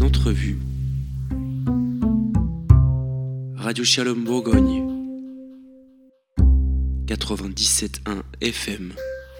les entrevues. Radio Shalom Bourgogne 97.1 FM.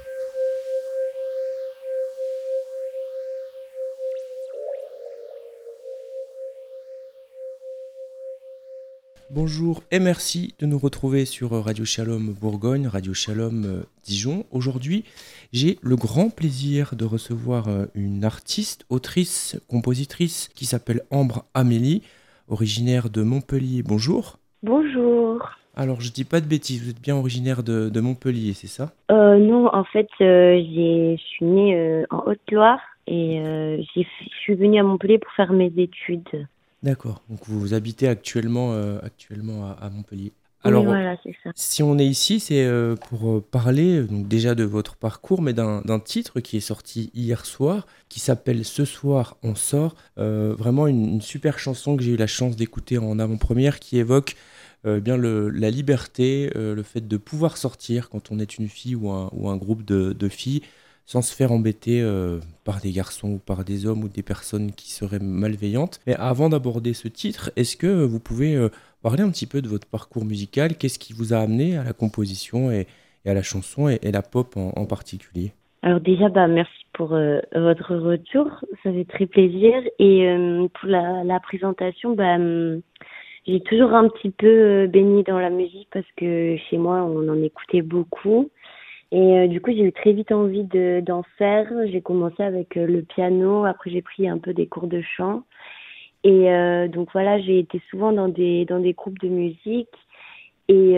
Bonjour et merci de nous retrouver sur Radio Shalom Bourgogne, Radio Shalom Dijon. Aujourd'hui, j'ai le grand plaisir de recevoir une artiste, autrice, compositrice qui s'appelle Ambre Amélie, originaire de Montpellier. Bonjour. Bonjour. Alors, je dis pas de bêtises, vous êtes bien originaire de Montpellier, c'est ça ? Non, en fait, je suis née en Haute-Loire et je suis venue à Montpellier pour faire mes études. D'accord, donc vous habitez actuellement à Montpellier. Alors, oui, voilà, c'est ça. Si on est ici, c'est pour parler donc déjà de votre parcours, mais d'un titre qui est sorti hier soir, qui s'appelle « Ce soir, on sort ». Vraiment une super chanson que j'ai eu la chance d'écouter en avant-première, qui évoque bien la liberté, le fait de pouvoir sortir quand on est une fille ou un groupe de filles, sans se faire embêter par des garçons ou par des hommes ou des personnes qui seraient malveillantes. Mais avant d'aborder ce titre, est-ce que vous pouvez parler un petit peu de votre parcours musical ? Qu'est-ce qui vous a amené à la composition et à la chanson et la pop en particulier ? Alors déjà, merci pour votre retour, ça fait très plaisir. Et pour la présentation, j'ai toujours un petit peu baigné dans la musique parce que chez moi, on en écoutait beaucoup. Et du coup, j'ai eu très vite envie d'en faire. J'ai commencé avec le piano. Après, j'ai pris un peu des cours de chant. Et donc voilà, j'ai été souvent dans des groupes de musique. Et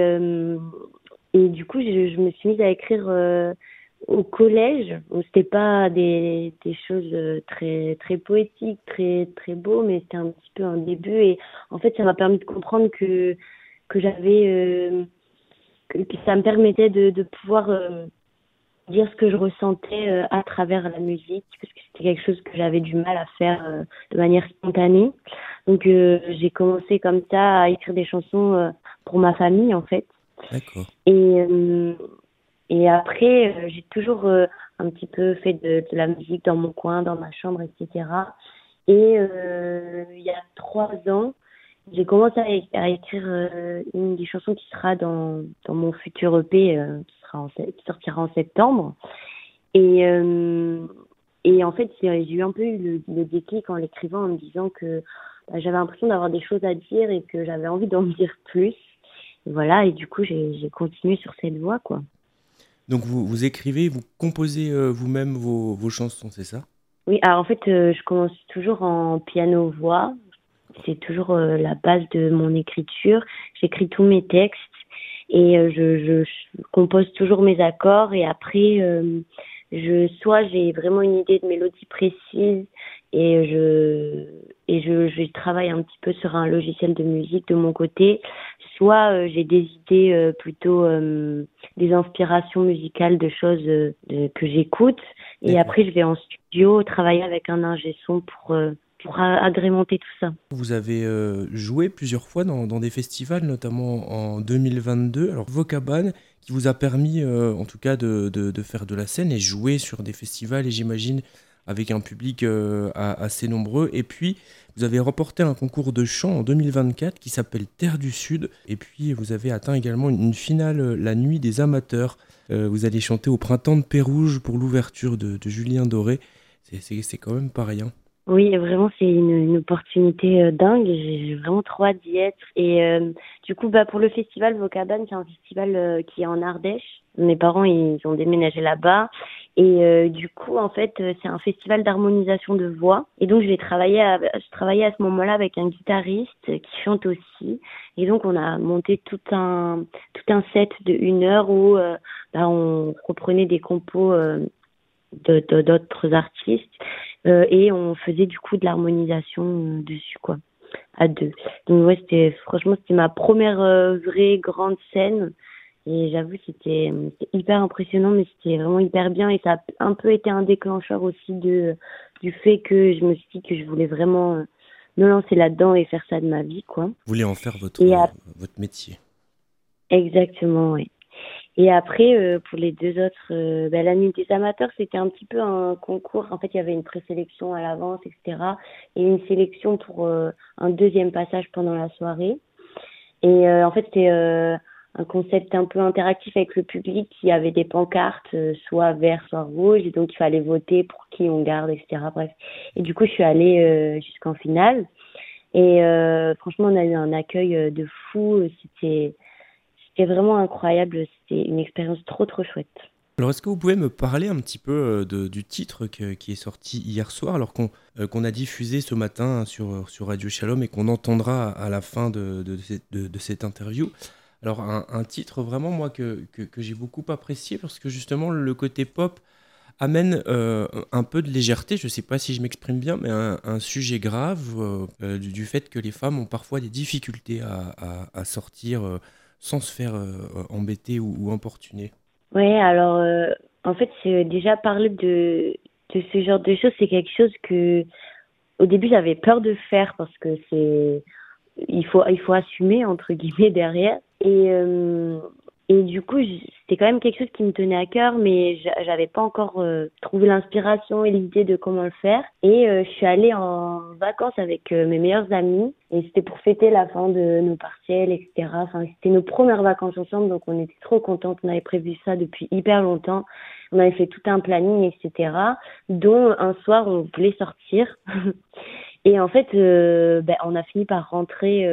du coup, je me suis mise à écrire au collège. Bon, c'était pas des choses très très poétiques, très très beaux, mais c'était un petit peu un début. Et en fait, ça m'a permis de comprendre que j'avais que ça me permettait de pouvoir dire ce que je ressentais à travers la musique, parce que c'était quelque chose que j'avais du mal à faire de manière spontanée. Donc j'ai commencé comme ça à écrire des chansons pour ma famille, en fait. D'accord. Et après, j'ai toujours un petit peu fait de la musique dans mon coin, dans ma chambre, etc. Et il y a 3 ans, j'ai commencé à écrire une des chansons qui sera dans mon futur EP qui sortira en septembre. Et en fait, j'ai eu un peu eu le déclic en l'écrivant, en me disant que j'avais l'impression d'avoir des choses à dire et que j'avais envie d'en dire plus. Et voilà, et du coup, j'ai continué sur cette voie, quoi. Donc vous écrivez, vous composez vous-même vos chansons, c'est ça ? Oui, alors en fait, je commence toujours en piano-voix. C'est toujours la base de mon écriture. J'écris tous mes textes et je compose toujours mes accords. Et après, soit j'ai vraiment une idée de mélodie précise et je travaille un petit peu sur un logiciel de musique de mon côté. Soit j'ai des idées plutôt des inspirations musicales de choses que j'écoute. Et D'accord. après, je vais en studio travailler avec un ingé son pour agrémenter tout ça. Vous avez joué plusieurs fois dans des festivals, notamment en 2022. Alors, Vocabane, qui vous a permis, en tout cas, de faire de la scène et jouer sur des festivals, et j'imagine avec un public assez nombreux. Et puis, vous avez remporté un concours de chant en 2024 qui s'appelle Terre du Sud. Et puis, vous avez atteint également une finale la nuit des amateurs. Vous allez chanter au Printemps de Pérouge pour l'ouverture de Julien Doré. C'est quand même pas rien. Oui, vraiment, c'est une opportunité dingue. J'ai vraiment trop hâte d'y être. Et du coup, pour le festival Vocabane, c'est un festival qui est en Ardèche. Mes parents, ils ont déménagé là-bas. Et du coup, en fait, c'est un festival d'harmonisation de voix. Et donc, je travaillais à ce moment-là avec un guitariste qui chante aussi. Et donc, on a monté tout un set de 1 heure où on reprenait des compos d'autres artistes. Et on faisait du coup de l'harmonisation dessus, quoi, à 2. Donc ouais, c'était ma première vraie grande scène. Et j'avoue, c'était hyper impressionnant, mais c'était vraiment hyper bien. Et ça a un peu été un déclencheur aussi du fait que je me suis dit que je voulais vraiment me lancer là-dedans et faire ça de ma vie, quoi. Vous voulez en faire votre métier. Exactement, oui. Et après, pour les deux autres, la nuit des amateurs, c'était un petit peu un concours. En fait, il y avait une présélection à l'avance, etc. Et une sélection pour un deuxième passage pendant la soirée. Et en fait, c'était un concept un peu interactif avec le public. Il y avait des pancartes, soit vert, soit rouge. Et donc, il fallait voter pour qui on garde, etc. Bref. Et du coup, je suis allée jusqu'en finale. Et franchement, on a eu un accueil de fou. C'était vraiment incroyable. C'était une expérience trop, trop chouette. Alors, est-ce que vous pouvez me parler un petit peu du titre qui est sorti hier soir, alors qu'on a diffusé ce matin sur Radio Shalom et qu'on entendra à la fin de cette interview? Alors, un titre vraiment, moi, que j'ai beaucoup apprécié, parce que justement, le côté pop amène un peu de légèreté, je ne sais pas si je m'exprime bien, mais un sujet grave du fait que les femmes ont parfois des difficultés à sortir sans se faire embêter ou importuner. Ouais, alors en fait, déjà parler de ce genre de choses, c'est quelque chose que au début j'avais peur de faire parce que il faut assumer entre guillemets derrière. Et du coup, c'était quand même quelque chose qui me tenait à cœur, mais j'avais pas encore trouvé l'inspiration et l'idée de comment le faire. Et je suis allée en vacances avec mes meilleurs amis, et c'était pour fêter la fin de nos partiels, etc. Enfin, c'était nos premières vacances ensemble, donc on était trop contentes. On avait prévu ça depuis hyper longtemps. On avait fait tout un planning, etc. Dont un soir, on voulait sortir. Et en fait, on a fini par rentrer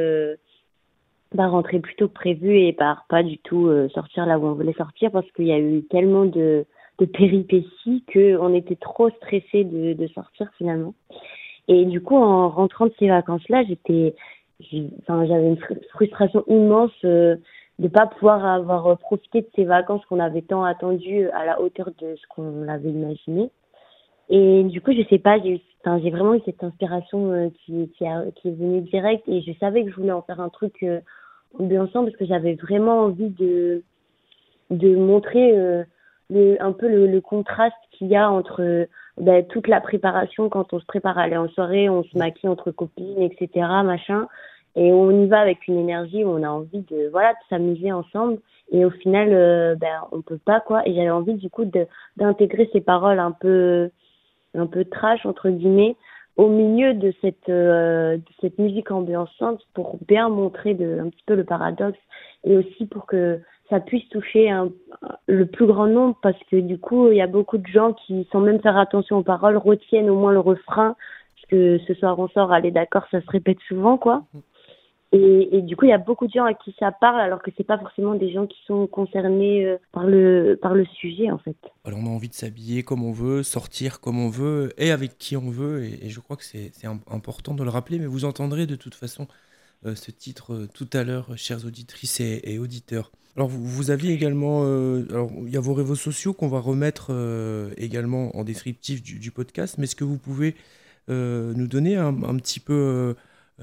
plus tôt que prévu et par pas du tout sortir là où on voulait sortir, parce qu'il y a eu tellement de péripéties qu'on était trop stressés de sortir finalement. Et du coup, en rentrant de ces vacances-là, j'avais une frustration immense de pas pouvoir avoir profité de ces vacances qu'on avait tant attendues à la hauteur de ce qu'on avait imaginé. Et du coup, je sais pas, j'ai vraiment eu cette inspiration qui est venue direct, et je savais que je voulais en faire un truc ambiançant, parce que j'avais vraiment envie de montrer un peu le contraste qu'il y a entre toute la préparation. Quand on se prépare à aller en soirée, on se maquille entre copines, etc., machin, et on y va avec une énergie où on a envie de s'amuser ensemble, et au final on peut pas, quoi. Et j'avais envie du coup d'intégrer ces paroles un peu trash entre guillemets au milieu de cette musique ambiançante, pour bien montrer un petit peu le paradoxe, et aussi pour que ça puisse toucher le plus grand nombre, parce que du coup il y a beaucoup de gens qui, sans même faire attention aux paroles, retiennent au moins le refrain, parce que ce soir on sort, allez d'accord, ça se répète souvent, quoi. Et du coup, il y a beaucoup de gens à qui ça parle, alors que c'est pas forcément des gens qui sont concernés par le sujet, en fait. Alors, on a envie de s'habiller comme on veut, sortir comme on veut et avec qui on veut, et je crois que c'est important de le rappeler, mais vous entendrez de toute façon ce titre tout à l'heure, chères auditrices et auditeurs. Alors, vous aviez également, alors il y a vos réseaux sociaux qu'on va remettre également en descriptif du podcast, mais est-ce que vous pouvez nous donner un petit peu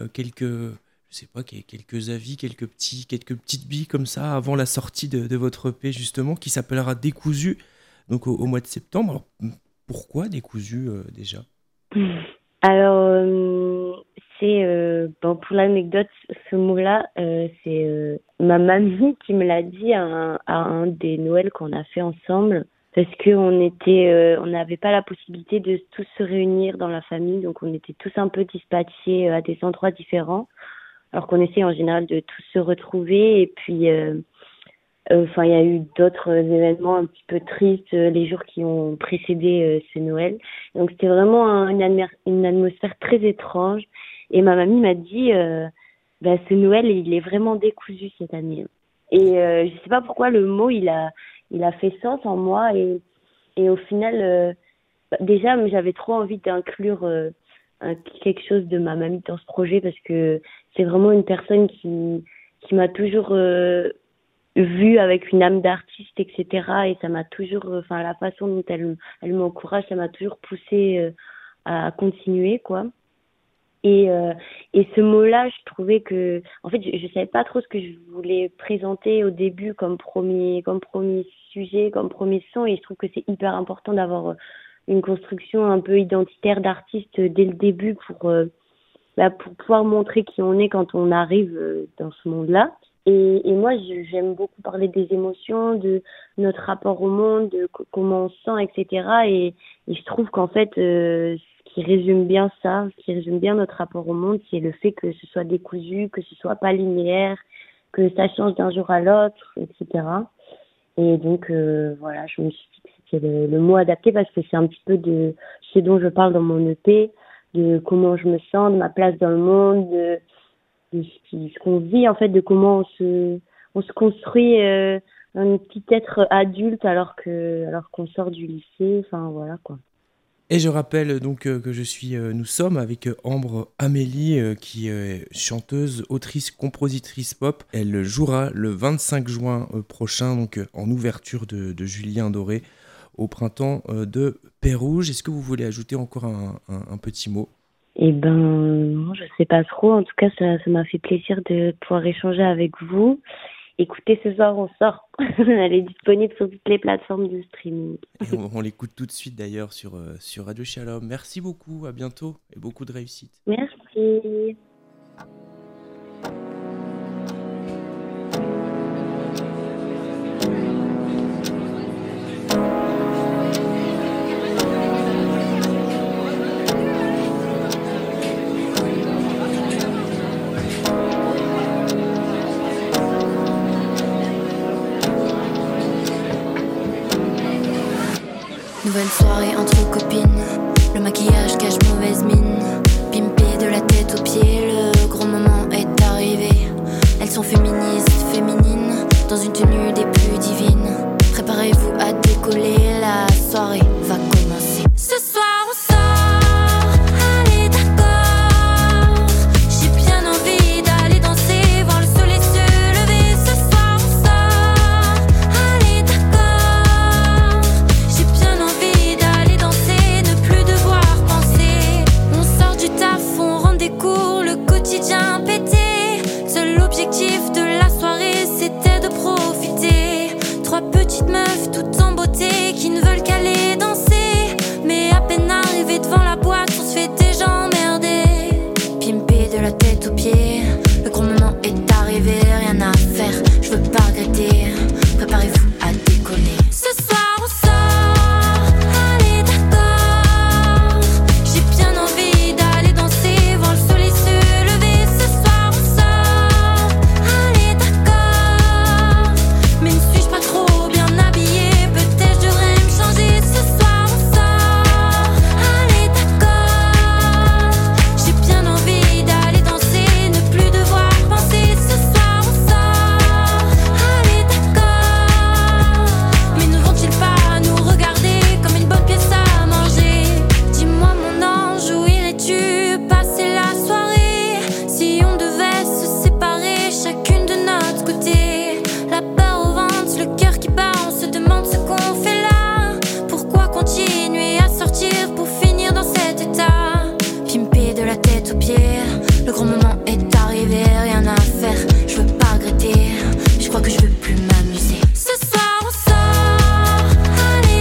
quelques avis, quelques petites billes comme ça avant la sortie de votre EP, justement, qui s'appellera Décousu, donc au mois de septembre. Alors, pourquoi Décousu déjà? Alors, pour l'anecdote, ce mot-là, c'est ma mamie qui me l'a dit à un des Noëls qu'on a fait ensemble, parce on n'avait pas la possibilité de tous se réunir dans la famille, donc on était tous un peu dispatchés à des endroits différents, alors qu'on essaie en général de tous se retrouver. Et puis il y a eu d'autres événements un petit peu tristes les jours qui ont précédé ce Noël. Donc c'était vraiment une atmosphère très étrange. Et ma mamie m'a dit ce Noël, il est vraiment décousu cette année. Et je sais pas pourquoi le mot il a fait sens en moi, et au final déjà j'avais trop envie d'inclure quelque chose de ma mamie dans ce projet, parce que c'est vraiment une personne qui m'a toujours vue avec une âme d'artiste, etc. Et ça m'a toujours, la façon dont elle m'encourage, ça m'a toujours poussée à continuer, quoi. Et ce mot-là, je trouvais que, en fait, je savais pas trop ce que je voulais présenter au début comme premier sujet, comme premier son, et je trouve que c'est hyper important d'avoir une construction un peu identitaire d'artiste dès le début pour pouvoir montrer qui on est quand on arrive dans ce monde-là. Et moi, j'aime beaucoup parler des émotions, de notre rapport au monde, de comment on se sent, etc. Et je trouve qu'en fait, ce qui résume bien ça, ce qui résume bien notre rapport au monde, c'est le fait que ce soit décousu, que ce soit pas linéaire, que ça change d'un jour à l'autre, etc. Et donc, voilà, je me suis dit que c'était le mot adapté parce que c'est un petit peu de ce dont je parle dans mon EP, de comment je me sens, de ma place dans le monde, de ce qu'on vit, en fait, de comment on se construit un petit être adulte alors qu'on sort du lycée, enfin, voilà, quoi. Et je rappelle donc que nous sommes avec Ambre Amélie, qui est chanteuse, autrice, compositrice pop. Elle jouera le 25 juin prochain, donc en ouverture de Julien Doré, au printemps de Pérouge. Est-ce que vous voulez ajouter encore un petit mot ? Eh ben, non, je sais pas trop. En tout cas, ça m'a fait plaisir de pouvoir échanger avec vous. Écoutez, ce soir, on sort. Elle est disponible sur toutes les plateformes de streaming. Et on l'écoute tout de suite d'ailleurs sur Radio Shalom. Merci beaucoup, à bientôt et beaucoup de réussite. Merci. Nouvelle soirée entre copines, le maquillage cache mauvaise mine. Pimpé de la tête aux pieds, le grand moment est arrivé. Elles sont féministes, féminines, dans une tenue des plus divines. Préparez-vous à décoller, la soirée va commencer. Ce soir on sort, allez d'accord. J'ai bien envie d'aller danser, voir le soleil se lever. Ce soir on sort, allez d'accord. J'ai bien envie d'aller danser, ne plus devoir penser. On sort du taf, on rend des cours, le quotidien pété. Seul objectif de la soirée, c'était de profiter. Trois petites meufs toutes en beauté qui ne veulent qu'aller danser. Mais à peine arrivées devant la boîte, on se fait déjà emmerder. Pimpé de la tête aux pieds, le grand moment est arrivé, rien à faire, je veux pas regretter. Préparez-vous à décoller. Ce soir on sort, allez d'accord. J'ai bien envie d'aller danser, voir le soleil se lever. Ce soir on sort, allez d'accord. Mais ne suis-je pas trop bien habillée? Peut-être je devrais me changer. Ce soir on sort, allez d'accord. J'ai bien envie d'aller danser, ne plus devoir penser. Ce soir on sort, allez d'accord. Mais ne vont-ils pas nous regarder comme une bonne pièce à manger? Dis-moi mon ange, où irais-tu passer la soirée? Si on devait se séparer, chacune de notre côté. La peur au ventre, le cœur qui bat, on se demande ce qu'on fait là. Pourquoi continuer à sortir pour finir dans cet état? Pimpé de la tête aux pieds, le grand moment est arrivé, rien à faire, je veux pas regretter, mais je crois que je veux plus m'amuser. Ce soir on sort, allez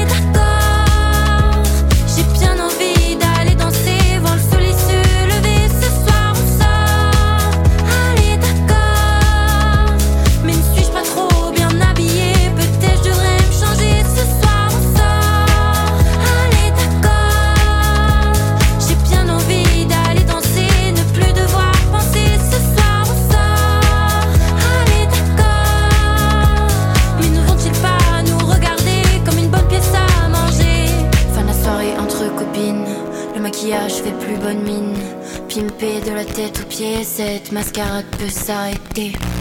d'accord. J'ai bien envie d'aller danser, voir le soleil se lever. Ce soir on sort, allez d'accord. Mais ne suis-je pas trop bien habillée? Peut-être je devrais me changer. Ce soir on sort, allez d'accord. J'ai bien envie d'aller danser, ne plus devoir penser. Ce soir on sort, allez d'accord. Mais ne vont-ils pas nous regarder comme une bonne pièce à manger? Fin de la soirée entre copines, le maquillage fait plus bonne mine. Pimpé de la tête aux pieds, cette mascarade peut s'arrêter.